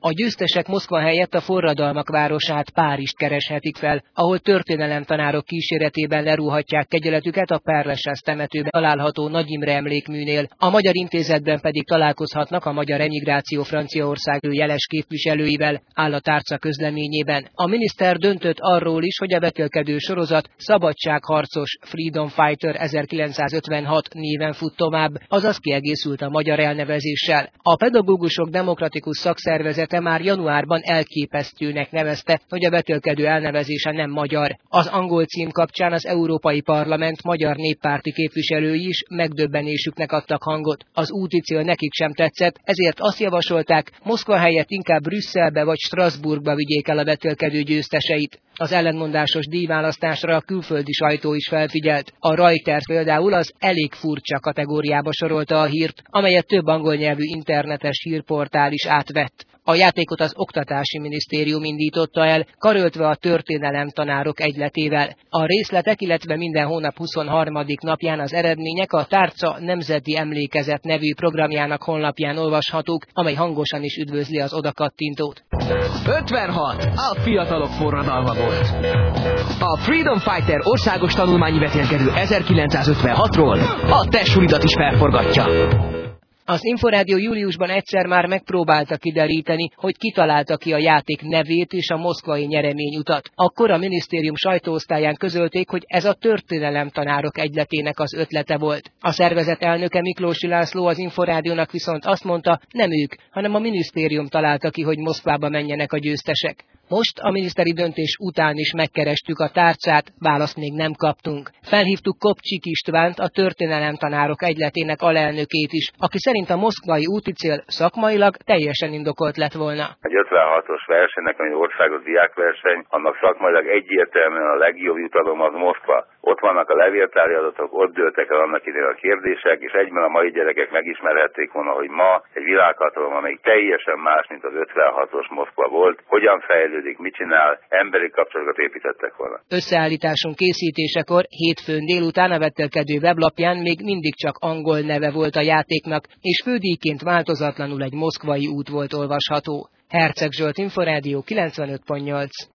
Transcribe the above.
A győztesek Moszkva helyett a forradalmak városát, Párizst kereshetik fel, ahol történelemtanárok kíséretében lerúhatják kegyeletüket a Père-Lachaise temetőben található Nagy Imre emlékműnél, a Magyar Intézetben pedig találkozhatnak a magyar emigráció Franciaország jeles képviselőivel, áll a tárca közleményében. A miniszter döntött arról is, hogy a vetélkedő sorozat Szabadságharcos Freedom Fighter 1956 néven fut tovább, azaz kiegészült a magyar elnevezéssel. A Pedagógusok Demokratikus Szakszervezete már januárban elképesztőnek nevezte, hogy a vetélkedő elnevezése nem magyar. Az angol cím kapcsán az Európai Parlament magyar néppárti képviselői is megdöbbenésüknek adtak hangot. Az úti cél nekik sem tetszett, ezért azt javasolták, Moszkva helyett inkább Brüsszelbe vagy Strasbourgba vigyék el a vetélkedő győzteseit. Az ellentmondásos díjválasztásra a külföldi sajtó is felfigyelt. A Reuters például az elég furcsa kategóriába sorolta a hírt, amelyet több angol nyelvű internetes hírportál is átvett. A játékot az Oktatási Minisztérium indította el, karöltve a történelemtanárok egyletével. A részletek, illetve minden hónap 23. napján az eredmények a Tárca Nemzeti Emlékezet nevű programjának honlapján olvashatók, amely hangosan is üdvözli az odakattintót. 56. A fiatalok forradalma volt. A Freedom Fighter országos tanulmányi vetélkedő 1956-ról a te sulidat is felforgatja. Az Inforádió júliusban egyszer már megpróbálta kideríteni, hogy kitalálta ki a játék nevét és a moszkvai nyereményutat. Akkor a minisztérium sajtóosztályán közölték, hogy ez a történelemtanárok egyletének az ötlete volt. A szervezet elnöke Miklósi László az Inforádiónak viszont azt mondta, nem ők, hanem a minisztérium találta ki, hogy Moszkvába menjenek a győztesek. Most a miniszteri döntés után is megkerestük a tárcát, választ még nem kaptunk. Felhívtuk Kopcsik Istvánt, a történelemtanárok egyletének alelnökét is, aki szerint a moszkvai úti cél szakmailag teljesen indokolt lett volna. Egy 56-os versenynek, ami országos diákverseny, annak szakmailag egyértelműen a legjobb jutalom az Moszkva. Ott vannak a levéltári adatok, ott dőltek el annak idején a kérdések, és egyben a mai gyerekek megismerhették volna, hogy ma egy világhatalom, amely teljesen más, mint az 56-os Moszkva volt, hogyan fejlődik, mit csinál, emberi kapcsolatokat építettek volna. Összeállításunk készítésekor hétfőn délután a vetélkedő weblapján még mindig csak angol neve volt a játéknak, és fődíjként változatlanul egy moszkvai út volt olvasható. Herceg Zsolt, Inforádió 95.8.